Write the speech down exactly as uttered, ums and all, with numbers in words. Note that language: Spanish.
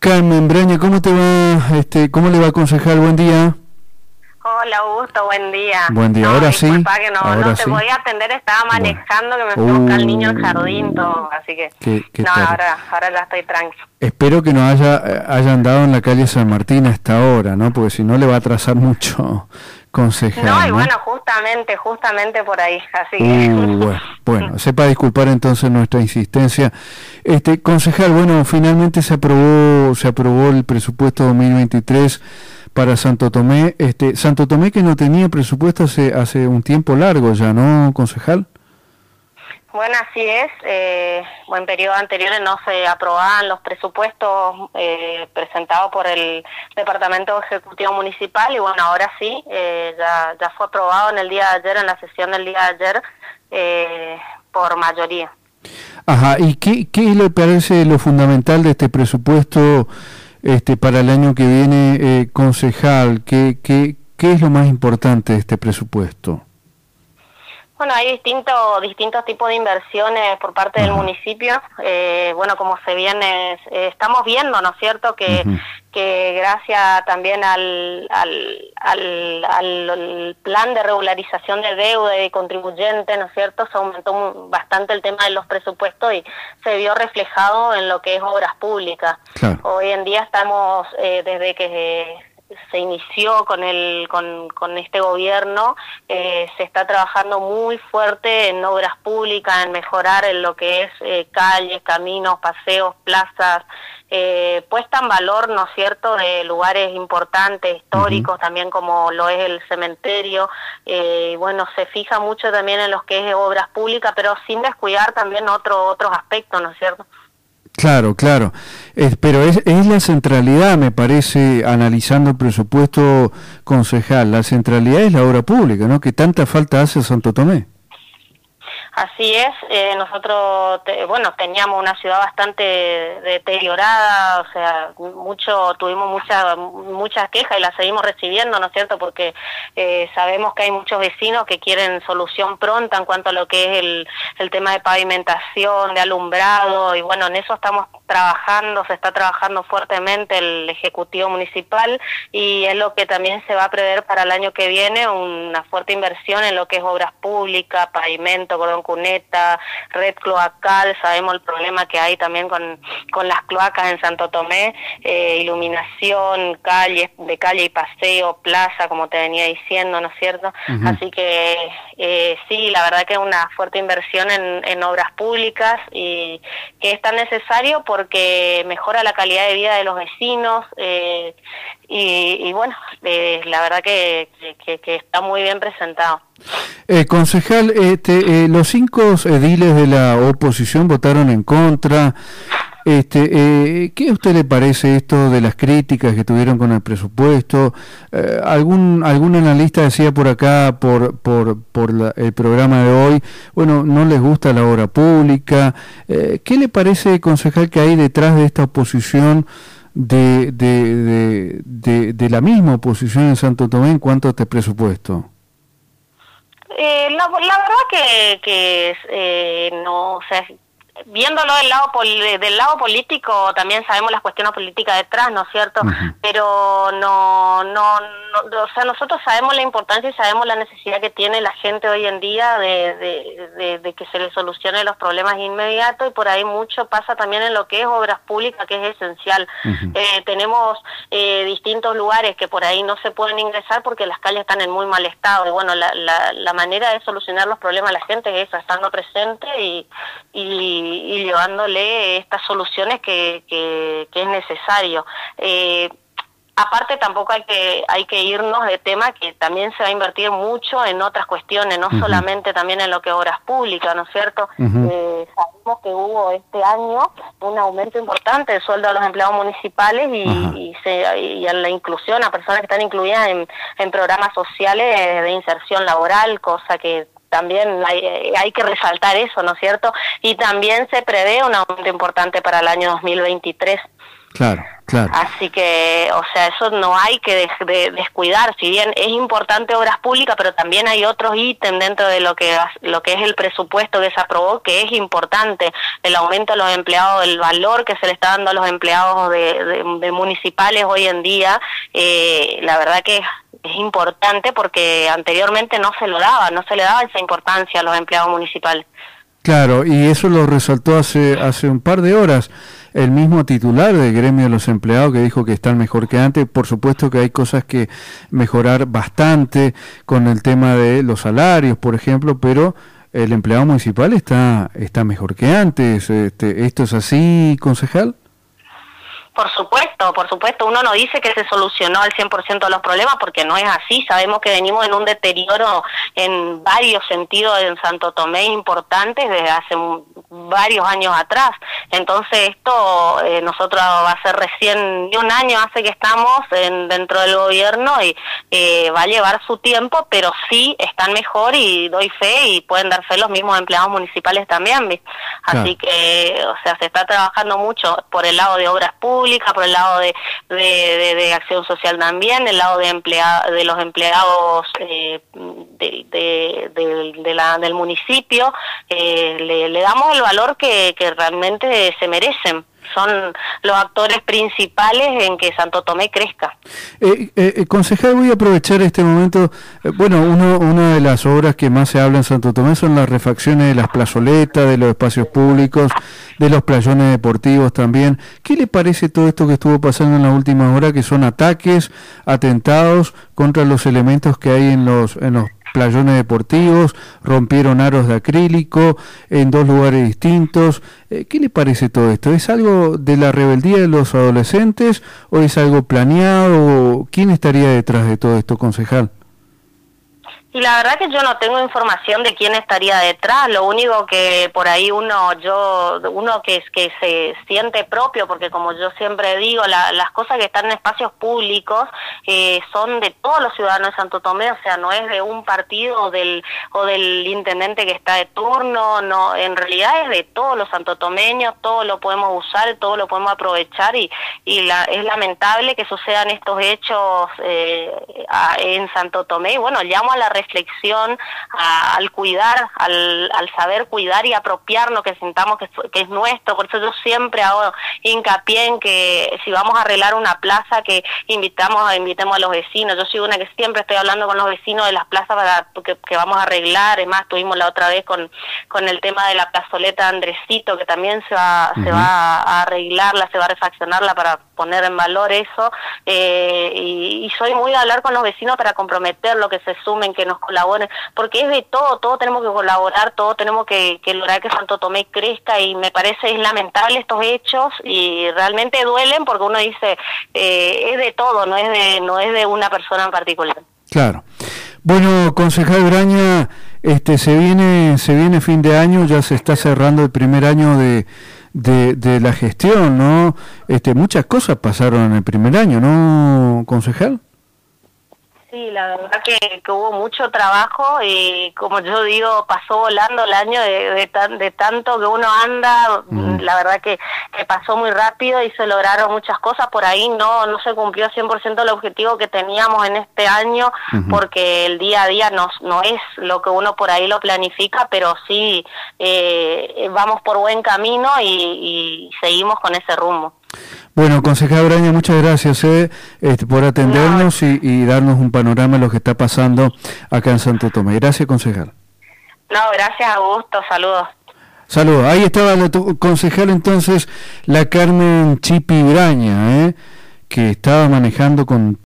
Carmen Braña, ¿cómo te va? Este, ¿cómo le va, concejal? Buen día. Hola, Augusto, buen día. Buen día, no, ahora sí. Disculpa que no, ahora no te sí. podía atender, estaba manejando, bueno. que me fui a buscar al niño al Uh, jardín, todo, así que... qué, qué no, tarde. ahora, ahora ya estoy tranquilo. Espero que no haya, haya andado en la calle San Martín a esta hora, ¿no? Porque si no le va a atrasar mucho, concejal, No, y ¿no? bueno, justamente, justamente por ahí, así que... Uh, bueno, bueno, sepa disculpar entonces nuestra insistencia. Este, concejal, bueno, finalmente se aprobó, se aprobó el presupuesto dos mil veintitrés para Santo Tomé. Este, Santo Tomé que no tenía presupuesto hace, hace un tiempo largo ya, ¿no, concejal? Bueno, así es. Eh, en periodos anteriores no se aprobaban los presupuestos eh, presentados por el Departamento Ejecutivo Municipal y bueno, ahora sí, eh, ya, ya fue aprobado en el día de ayer, en la sesión del día de ayer, eh, por mayoría. Ajá, ¿y qué, qué le parece lo fundamental de este presupuesto este, para el año que viene, eh, concejal? ¿Qué, qué, ¿Qué es lo más importante de este presupuesto? Bueno, hay distintos distintos tipos de inversiones por parte Ajá. del municipio. Eh, bueno, como se viene, eh, estamos viendo, ¿no es cierto?, que, uh-huh. que gracias también al, al, al, al plan de regularización de deuda y contribuyente, ¿no es cierto?, se aumentó bastante el tema de los presupuestos y se vio reflejado en lo que es obras públicas. Claro. Hoy en día estamos, eh, desde que... Eh, se inició con el con, con este gobierno, eh, se está trabajando muy fuerte en obras públicas, en mejorar en lo que es eh, calles, caminos, paseos, plazas, eh, puesta en valor, ¿no es cierto?, de lugares importantes, históricos, uh-huh. también como lo es el cementerio, eh, y bueno, se fija mucho también en lo que es obras públicas, pero sin descuidar también otro, otros aspectos, ¿no es cierto? Claro, claro, es, pero es, es la centralidad, me parece, analizando el presupuesto, concejal, la centralidad es la obra pública, ¿no?, que tanta falta hace a Santo Tomé. Así es, eh, nosotros, te, bueno, teníamos una ciudad bastante deteriorada, o sea, mucho, tuvimos muchas muchas quejas y las seguimos recibiendo, ¿no es cierto?, porque eh, sabemos que hay muchos vecinos que quieren solución pronta en cuanto a lo que es el, el tema de pavimentación, de alumbrado, y bueno, en eso estamos trabajando, se está trabajando fuertemente el Ejecutivo Municipal y es lo que también se va a prever para el año que viene, una fuerte inversión en lo que es obras públicas, pavimento, cordón cuneta, red cloacal, sabemos el problema que hay también con, con las cloacas en Santo Tomé, eh, iluminación, calles, de calle y paseo, plaza, como te venía diciendo, ¿no es cierto? Uh-huh. Así que eh, sí, la verdad que es una fuerte inversión en, en obras públicas y que es tan necesario porque mejora la calidad de vida de los vecinos eh, y, y bueno, eh, la verdad que, que, que está muy bien presentado. Eh, concejal, este, eh, los cinco ediles de la oposición votaron en contra. Este, eh, ¿qué a usted le parece esto de las críticas que tuvieron con el presupuesto? Eh, algún algún analista decía por acá, por por por la, el programa de hoy, bueno, no les gusta la obra pública. Eh, ¿Qué le parece, concejal, que hay detrás de esta oposición, de de, de, de, de la misma oposición en Santo Tomé en cuanto a este presupuesto? Eh, la, la verdad que, que eh, no, o sea, viéndolo del lado pol- del lado político, también sabemos las cuestiones políticas detrás, ¿no es cierto? Uh-huh. Pero no, no, no, o sea, nosotros sabemos la importancia y sabemos la necesidad que tiene la gente hoy en día de, de, de, de que se le solucione los problemas inmediatos y por ahí mucho pasa también en lo que es obras públicas, que es esencial. Uh-huh. Eh, tenemos eh, distintos lugares que por ahí no se pueden ingresar porque las calles están en muy mal estado y bueno, la, la, la manera de solucionar los problemas a la gente es esa, estando presente y, y y llevándole estas soluciones que, que, que es necesario. Eh, aparte tampoco hay que hay que irnos de tema que también se va a invertir mucho en otras cuestiones, no uh-huh. solamente también en lo que es obras públicas, ¿no es cierto? Uh-huh. Eh, sabemos que hubo este año un aumento importante del sueldo de los empleados municipales y, uh-huh. y, se, y en la inclusión a personas que están incluidas en, en programas sociales de inserción laboral, cosa que también hay, hay que resaltar eso, ¿no es cierto? Y también se prevé un aumento importante para el año dos mil veintitrés. Claro, Claro. Así que, o sea, eso no hay que de, de, descuidar. Si bien es importante obras públicas, pero también hay otros ítems dentro de lo que lo que es el presupuesto que se aprobó, que es importante. El aumento de los empleados, el valor que se le está dando a los empleados de, de, de municipales hoy en día, eh, la verdad que es, es importante porque anteriormente no se lo daba, no se le daba esa importancia a los empleados municipales. Claro, y eso lo resaltó hace hace un par de horas el mismo titular del gremio de los empleados, que dijo que están mejor que antes. Por supuesto que hay cosas que mejorar bastante con el tema de los salarios, por ejemplo, pero el empleado municipal está está mejor que antes. Este, ¿esto es así, concejal? Por supuesto, por supuesto, uno no dice que se solucionó al cien por ciento de los problemas porque no es así. Sabemos que venimos en un deterioro en varios sentidos en Santo Tomé importantes desde hace varios años atrás. Entonces esto eh, nosotros va a ser recién ni un año hace que estamos en, dentro del gobierno y eh, va a llevar su tiempo, pero sí están mejor y doy fe y pueden dar fe los mismos empleados municipales también. ¿Ves? Así claro. que, o sea, se está trabajando mucho por el lado de obras públicas, por el lado de, de, de, de acción social también, el lado de emplea, de los empleados eh, de, de, de, de la, del municipio, eh, le, le damos el valor que, que realmente se merecen. Son los actores principales en que Santo Tomé crezca. Eh, eh, concejal, voy a aprovechar este momento. Eh, bueno, uno, una de las obras que más se habla en Santo Tomé son las refacciones de las plazoletas, de los espacios públicos, de los playones deportivos también. ¿Qué le parece todo esto que estuvo pasando en la última hora, que son ataques, atentados contra los elementos que hay en los en los playones deportivos? Rompieron aros de acrílico en dos lugares distintos. Eh, ¿Qué le parece todo esto? ¿Es algo de la rebeldía de los adolescentes o es algo planeado? ¿Quién estaría detrás de todo esto, concejal? Y la verdad que yo no tengo información de quién estaría detrás. Lo único que por ahí uno yo uno que es que se siente propio, porque como yo siempre digo, la, las cosas que están en espacios públicos eh, son de todos los ciudadanos de Santo Tomé, o sea, no es de un partido o del o del intendente que está de turno, no, en realidad es de todos los santotomeños, todo lo podemos usar, todo lo podemos aprovechar y y la, es lamentable que sucedan estos hechos eh, a, en Santo Tomé. Y bueno, llamo a la reflexión, a, al cuidar, al, al saber cuidar y apropiarnos, que sintamos que, que es nuestro. Por eso yo siempre hago hincapié en que si vamos a arreglar una plaza, que invitamos invitemos a los vecinos. Yo soy una que siempre estoy hablando con los vecinos de las plazas para que, que vamos a arreglar. Es más, tuvimos la otra vez con, con el tema de la plazoleta Andresito, que también se va, uh-huh. se va a arreglarla, se va a refaccionarla para poner en valor eso. Eh, y, y soy muy de hablar con los vecinos para comprometerlo, que se sumen, que nos colaboren, porque es de todo, todos tenemos que colaborar, todos tenemos que, que lograr que Santo Tomé crezca, y me parece es lamentable estos hechos y realmente duelen porque uno dice eh, es de todo, no es de no es de una persona en particular. Claro. Bueno, concejal Braña, este se viene se viene fin de año, ya se está cerrando el primer año de de, de la gestión, ¿no? Este muchas cosas pasaron en el primer año, ¿no, concejal? Sí, la verdad que, que hubo mucho trabajo y, como yo digo, pasó volando el año de, de, tan, de tanto que uno anda. Mm. La verdad que, que pasó muy rápido y se lograron muchas cosas. Por ahí no no se cumplió cien por ciento el objetivo que teníamos en este año, uh-huh. porque el día a día no, no es lo que uno por ahí lo planifica, pero sí eh, vamos por buen camino y, y seguimos con ese rumbo. Bueno, concejal Braña, muchas gracias eh, este, por atendernos no. y, y darnos un panorama de lo que está pasando acá en Santo Tomé. Gracias, concejal. No, gracias, Augusto. Saludos. Saludos. Ahí estaba la concejal entonces, la Carmen Chipi Braña, eh, que estaba manejando con